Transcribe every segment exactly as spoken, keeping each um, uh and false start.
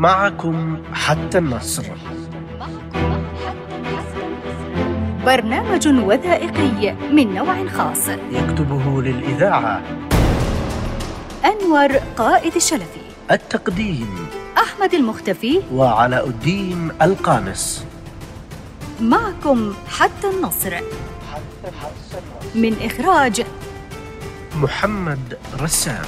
معكم حتى النصر، برنامج وثائقي من نوع خاص يكتبه للإذاعة أنور قائد الشلفي، التقديم أحمد المختفي وعلاء الدين القانص. معكم حتى النصر من إخراج محمد رسام.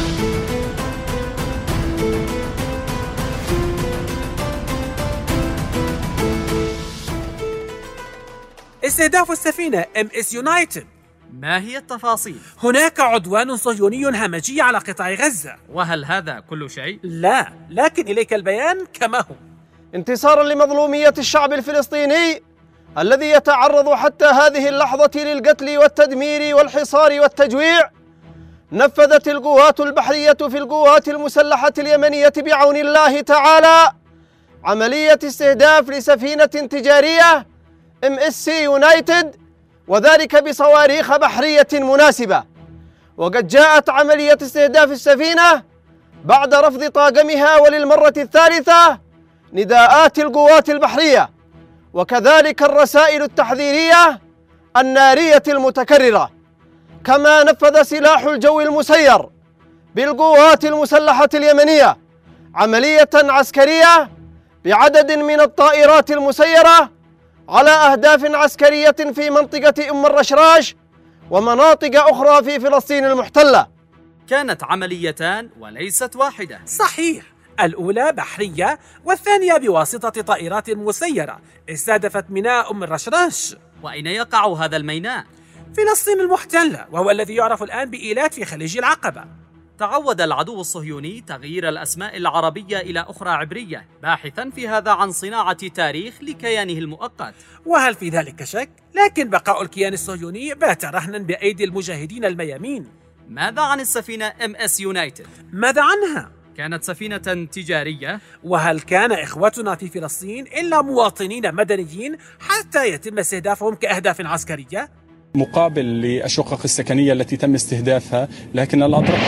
استهداف السفينة إم إس يونايتد. ما هي التفاصيل؟ هناك عدوان صهيوني همجي على قطاع غزة. وهل هذا كل شيء؟ لا، لكن إليك البيان كما هو. انتصارا لمظلومية الشعب الفلسطيني الذي يتعرض حتى هذه اللحظة للقتل والتدمير والحصار والتجويع، نفذت القوات البحرية في القوات المسلحة اليمنية بعون الله تعالى عملية استهداف لسفينة تجارية إم إس يونايتد، وذلك بصواريخ بحرية مناسبة. وقد جاءت عملية استهداف السفينة بعد رفض طاقمها وللمرة الثالثة نداءات القوات البحرية، وكذلك الرسائل التحذيرية النارية المتكررة. كما نفذ سلاح الجو المسير بالقوات المسلحة اليمنية عملية عسكرية بعدد من الطائرات المسيرة على أهداف عسكرية في منطقة أم الرشراش ومناطق أخرى في فلسطين المحتلة. كانت عمليتان وليست واحدة. صحيح، الأولى بحرية والثانية بواسطة طائرات مسيرة استهدفت ميناء أم الرشراش. وأين يقع هذا الميناء؟ فلسطين المحتلة، وهو الذي يعرف الآن بإيلات في خليج العقبة. تعود العدو الصهيوني تغيير الأسماء العربية إلى أخرى عبرية، باحثا في هذا عن صناعة تاريخ لكيانه المؤقت. وهل في ذلك شك؟ لكن بقاء الكيان الصهيوني بات رهنا بأيدي المجاهدين الميامين. ماذا عن السفينة إم إس يونايتد؟ ماذا عنها؟ كانت سفينة تجارية. وهل كان إخوتنا في فلسطين إلا مواطنين مدنيين حتى يتم استهدافهم كأهداف عسكرية؟ مقابل للشقق السكنية التي تم استهدافها، لكن الأطراف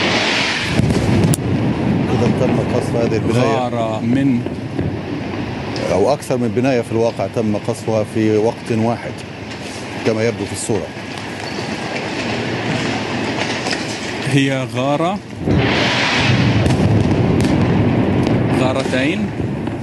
إذا تم قصف هذه البناية غارة من أو أكثر من بناية في الواقع تم قصفها في وقت واحد كما يبدو في الصورة. هي غارة غارتين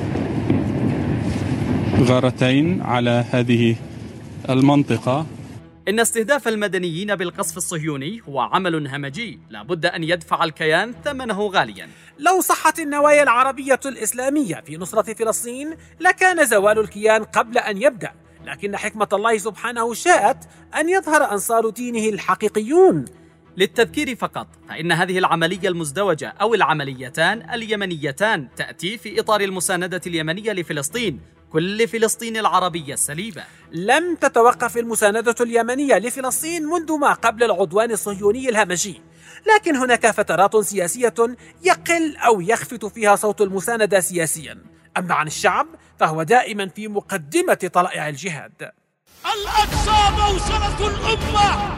غارتين على هذه المنطقة. إن استهداف المدنيين بالقصف الصهيوني هو عمل همجي لا بد أن يدفع الكيان ثمنه غاليا. لو صحت النوايا العربية الإسلامية في نصرة فلسطين لكان زوال الكيان قبل أن يبدأ، لكن حكمة الله سبحانه شاءت أن يظهر أنصار دينه الحقيقيون. للتذكير فقط، فإن هذه العملية المزدوجة أو العمليتان اليمنيتان تأتي في إطار المساندة اليمنية لفلسطين، كل فلسطين العربية السليبة. لم تتوقف المساندة اليمنية لفلسطين منذ ما قبل العدوان الصهيوني الهمجي، لكن هناك فترات سياسية يقل أو يخفت فيها صوت المساندة سياسيا. أما عن الشعب فهو دائما في مقدمة طلائع الجهاد. الأقصى موصلة الأمة،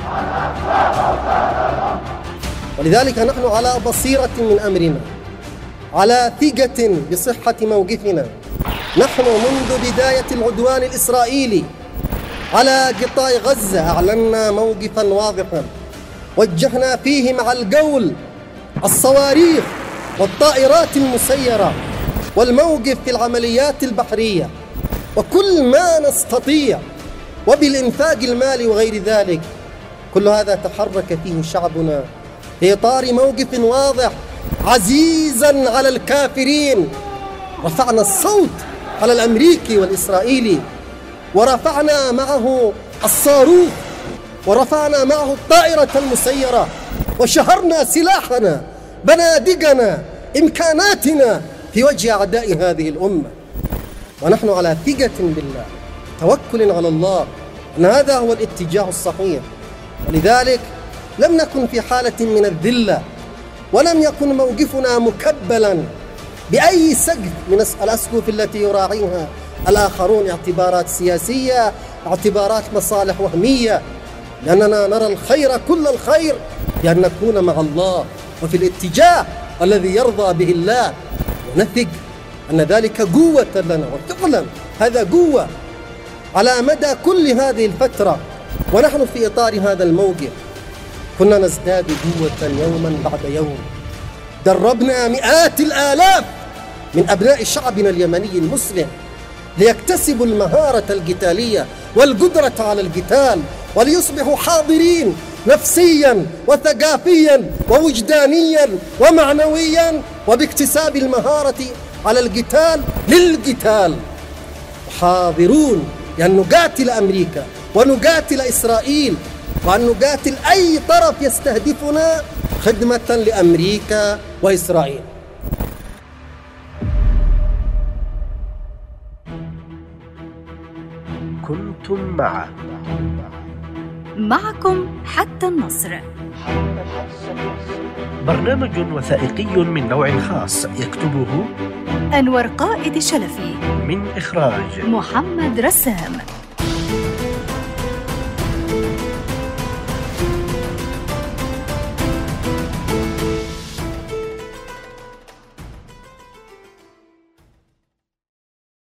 ولذلك نحن على بصيرة من أمرنا، على ثقة بصحة موقفنا. نحن منذ بداية العدوان الإسرائيلي على قطاع غزة أعلنا موقفا واضحا وجهنا فيه مع القول الصواريخ والطائرات المسيرة والموقف في العمليات البحرية وكل ما نستطيع وبالإنفاق المالي وغير ذلك. كل هذا تحرك فيه شعبنا في إطار موقف واضح عزيزا على الكافرين. رفعنا الصوت على الأمريكي والإسرائيلي، ورفعنا معه الصاروخ، ورفعنا معه الطائرة المسيرة، وشهرنا سلاحنا، بنادقنا، إمكاناتنا في وجه أعداء هذه الأمة. ونحن على ثقة بالله، توكل على الله، أن هذا هو الاتجاه الصحيح. ولذلك لم نكن في حالة من الذلة، ولم يكن موقفنا مكبلا بأي سقف من الأسقف التي يراعيها الآخرون، اعتبارات سياسية، اعتبارات مصالح وهمية، لأننا نرى الخير كل الخير بأن نكون مع الله وفي الاتجاه الذي يرضى به الله، ونثق أن ذلك قوة لنا، وفعلا هذا قوة على مدى كل هذه الفترة. ونحن في إطار هذا الموقف كنا نزداد قوة يوما بعد يوم. دربنا مئات الآلاف من أبناء شعبنا اليمني المسلم ليكتسبوا المهارة القتالية والقدرة على القتال، وليصبحوا حاضرين نفسيا وثقافيا ووجدانيا ومعنويا، وباكتساب المهارة على القتال للقتال، حاضرون لأن نقاتل أمريكا ونقاتل إسرائيل، وأن نقاتل أي طرف يستهدفنا خدمة لأمريكا وإسرائيل. كنتم مع معكم حتى النصر، برنامج وثائقي من نوع خاص يكتبه أنور قائد شلفي، من إخراج محمد رسام.